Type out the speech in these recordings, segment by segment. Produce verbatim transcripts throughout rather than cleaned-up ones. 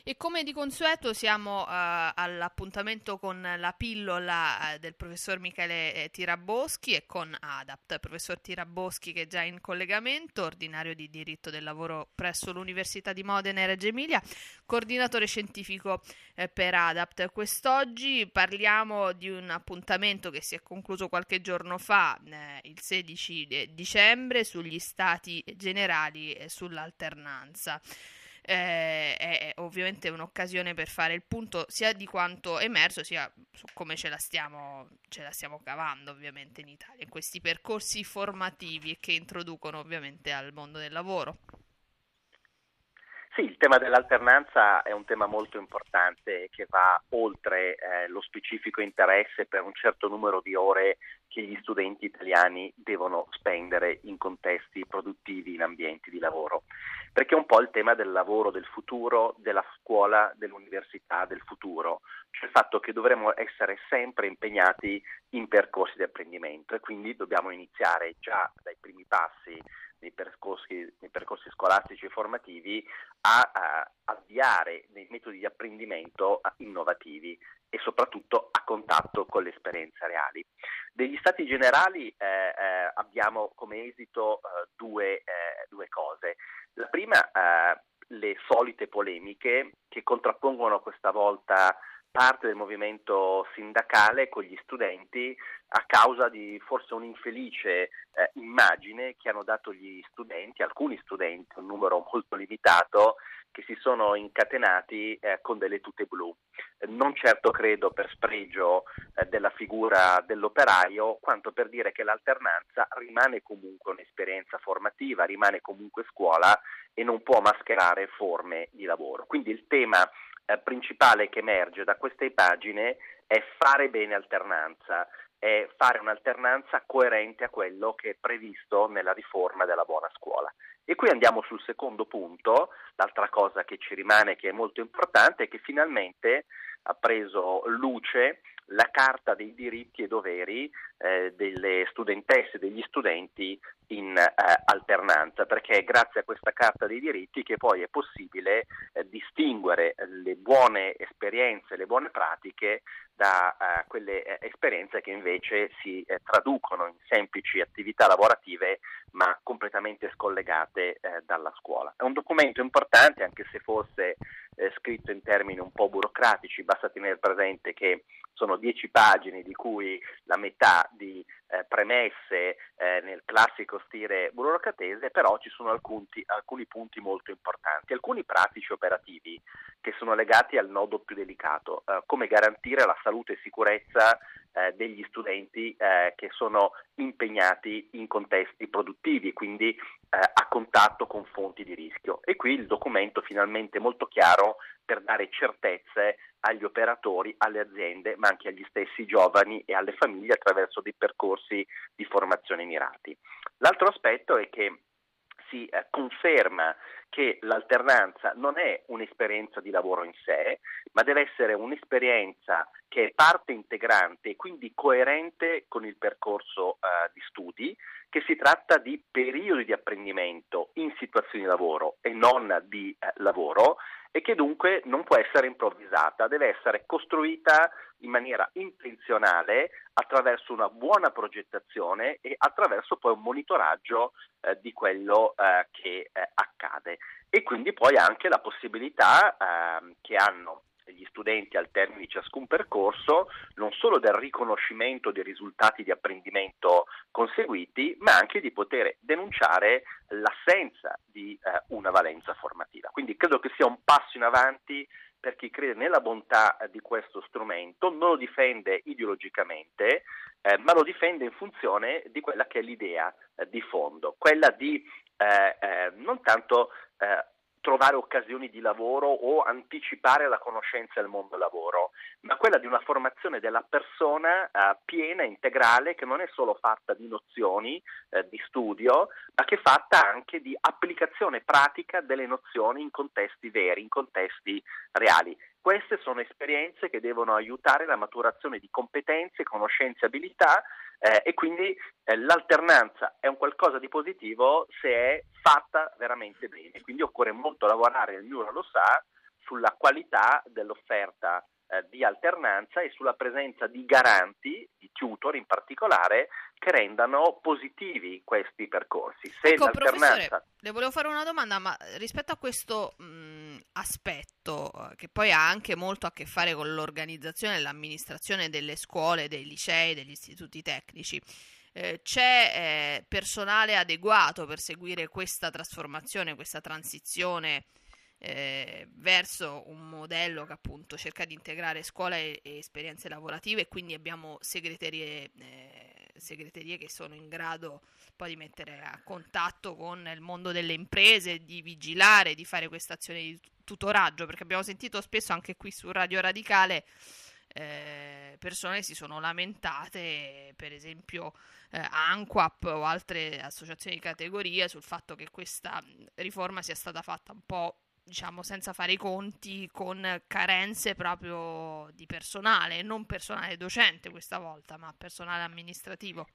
E come di consueto siamo eh, all'appuntamento con la pillola eh, del professor Michele eh, Tiraboschi e con ADAPT, professor Tiraboschi che è già in collegamento, ordinario di diritto del lavoro presso l'Università di Modena e Reggio Emilia, coordinatore scientifico eh, per ADAPT. Quest'oggi parliamo di un appuntamento che si è concluso qualche giorno fa, eh, il sedici de- dicembre, sugli stati generali e sull'alternanza. Eh, è, è ovviamente un'occasione per fare il punto sia di quanto è emerso, sia su come ce la stiamo, ce la stiamo cavando ovviamente in Italia, in questi percorsi formativi che introducono ovviamente al mondo del lavoro. Sì, il tema dell'alternanza è un tema molto importante che va oltre eh, lo specifico interesse per un certo numero di ore che gli studenti italiani devono spendere in contesti produttivi, in ambienti di lavoro, perché è un po' il tema del lavoro del futuro, della scuola, dell'università del futuro, cioè il fatto che dovremo essere sempre impegnati in percorsi di apprendimento e quindi dobbiamo iniziare già dai primi passi nei percorsi, nei percorsi scolastici e formativi a, a avviare dei metodi di apprendimento innovativi e soprattutto a contatto con le esperienze reali. Degli stati generali eh, eh, abbiamo come esito eh, due, eh, due cose. La prima, eh, le solite polemiche che contrappongono questa volta parte del movimento sindacale con gli studenti a causa di forse un'infelice eh, immagine che hanno dato gli studenti, alcuni studenti, un numero molto limitato, che si sono incatenati eh, con delle tute blu. Eh, non certo credo per spregio eh, della figura dell'operaio, quanto per dire che l'alternanza rimane comunque un'esperienza formativa, rimane comunque scuola e non può mascherare forme di lavoro. Quindi il tema eh, principale che emerge da queste pagine è fare bene alternanza, è fare un'alternanza coerente a quello che è previsto nella riforma della buona scuola. E qui andiamo sul secondo punto, l'altra cosa che ci rimane che è molto importante è che finalmente ha preso luce la Carta dei diritti e doveri eh, delle studentesse e degli studenti in eh, alternanza, perché è grazie a questa Carta dei diritti che poi è possibile eh, distinguere le buone esperienze, le buone pratiche da eh, quelle eh, esperienze che invece si eh, traducono in semplici attività lavorative ma completamente scollegate eh, dalla scuola. È un documento importante anche se forse eh, scritto in termini un po' burocratici, basta tenere presente che sono dieci pagine di cui la metà di eh, premesse eh, nel classico stile burocratese, però ci sono alcuni, alcuni punti molto importanti, alcuni pratici operativi che sono legati al nodo più delicato, eh, come garantire la salute e sicurezza eh, degli studenti eh, che sono impegnati in contesti produttivi, quindi eh, a contatto con fonti di rischio. E qui il documento finalmente molto chiaro per dare certezze agli operatori, alle aziende, ma anche agli stessi giovani e alle famiglie attraverso dei percorsi di formazione mirati. L'altro aspetto è che si eh, conferma che l'alternanza non è un'esperienza di lavoro in sé, ma deve essere un'esperienza che è parte integrante e quindi coerente con il percorso eh, di studi, che si tratta di periodi di apprendimento in situazioni di lavoro e non di eh, lavoro, e che dunque non può essere improvvisata, deve essere costruita in maniera intenzionale attraverso una buona progettazione e attraverso poi un monitoraggio eh, di quello eh, che eh, accade. E quindi poi anche la possibilità eh, che hanno gli studenti al termine di ciascun percorso non solo del riconoscimento dei risultati di apprendimento conseguiti, ma anche di poter denunciare l'assenza di eh, una valenza formativa. Quindi credo che sia un passo in avanti per chi crede nella bontà di questo strumento, non lo difende ideologicamente, eh, ma lo difende in funzione di quella che è l'idea eh, di fondo, quella di eh, eh, non tanto eh, trovare occasioni di lavoro o anticipare la conoscenza del mondo lavoro, ma quella di una formazione della persona eh, piena, integrale, che non è solo fatta di nozioni eh, di studio, ma che è fatta anche di applicazione pratica delle nozioni in contesti veri, in contesti reali. Queste sono esperienze che devono aiutare la maturazione di competenze, conoscenze, abilità eh, e quindi eh, l'alternanza è un qualcosa di positivo se è fatta veramente bene. Quindi occorre molto lavorare, il Miura lo sa, sulla qualità dell'offerta eh, di alternanza e sulla presenza di garanti, di tutor in particolare, che rendano positivi questi percorsi. Se ecco, l'alternanza... professore, le volevo fare una domanda, ma rispetto a questo mh, aspetto, eh, che poi ha anche molto a che fare con l'organizzazione e l'amministrazione delle scuole, dei licei, degli istituti tecnici, eh, c'è eh, personale adeguato per seguire questa trasformazione, questa transizione eh, verso un modello che appunto cerca di integrare scuola e, e esperienze lavorative, e quindi abbiamo segreterie, eh, segreterie che sono in grado poi di mettere a contatto con il mondo delle imprese, di vigilare, di fare questa azione di tutoraggio, perché abbiamo sentito spesso anche qui su Radio Radicale eh, persone si sono lamentate, per esempio eh, ANQUAP o altre associazioni di categoria, sul fatto che questa riforma sia stata fatta un po', diciamo, senza fare i conti con carenze proprio di personale, non personale docente questa volta, ma personale amministrativo.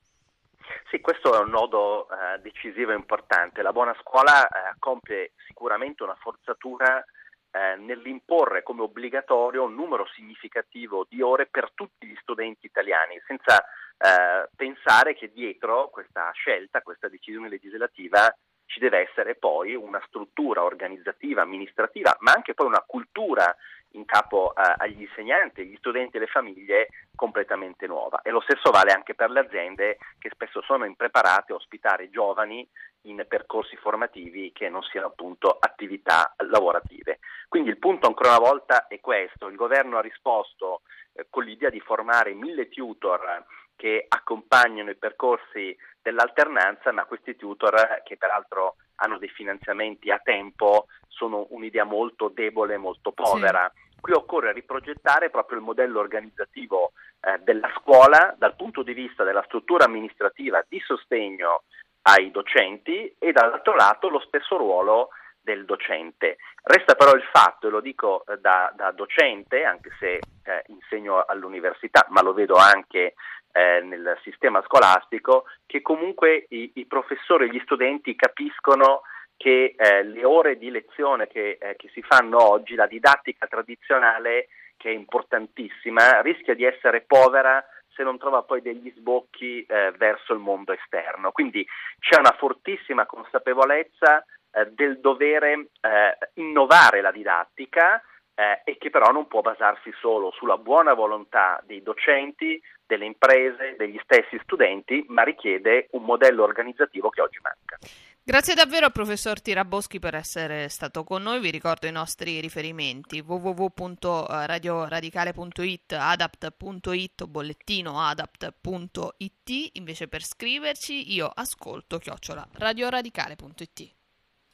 Sì, questo è un nodo eh, decisivo e importante. La buona scuola eh, compie sicuramente una forzatura eh, nell'imporre come obbligatorio un numero significativo di ore per tutti gli studenti italiani, senza eh, pensare che dietro questa scelta, questa decisione legislativa, ci deve essere poi una struttura organizzativa, amministrativa, ma anche poi una cultura in capo eh, agli insegnanti, agli studenti e alle famiglie completamente nuova. E lo stesso vale anche per le aziende, che spesso sono impreparate a ospitare giovani in percorsi formativi che non siano appunto attività lavorative. Quindi il punto ancora una volta è questo: il governo ha risposto eh, con l'idea di formare mille tutor che accompagnano i percorsi dell'alternanza, ma questi tutor, che peraltro hanno dei finanziamenti a tempo, sono un'idea molto debole, molto povera. Sì. Qui occorre riprogettare proprio il modello organizzativo eh, della scuola dal punto di vista della struttura amministrativa di sostegno ai docenti e dall'altro lato lo stesso ruolo del docente. Resta però il fatto, e lo dico eh, da, da docente, anche se eh, insegno all'università, ma lo vedo anche eh, nel sistema scolastico, che comunque i, i professori e gli studenti capiscono che eh, le ore di lezione che, eh, che si fanno oggi, la didattica tradizionale, che è importantissima, rischia di essere povera se non trova poi degli sbocchi eh, verso il mondo esterno. Quindi c'è una fortissima consapevolezza eh, del dovere eh, innovare la didattica eh, e che però non può basarsi solo sulla buona volontà dei docenti, delle imprese, degli stessi studenti, ma richiede un modello organizzativo che oggi manca. Grazie davvero al professor Tiraboschi per essere stato con noi. Vi ricordo i nostri riferimenti: w w w punto radio radicale punto i t, adapt punto i t o bollettino adapt punto i t. Invece per scriverci io ascolto chiocciola radioradicale punto i t.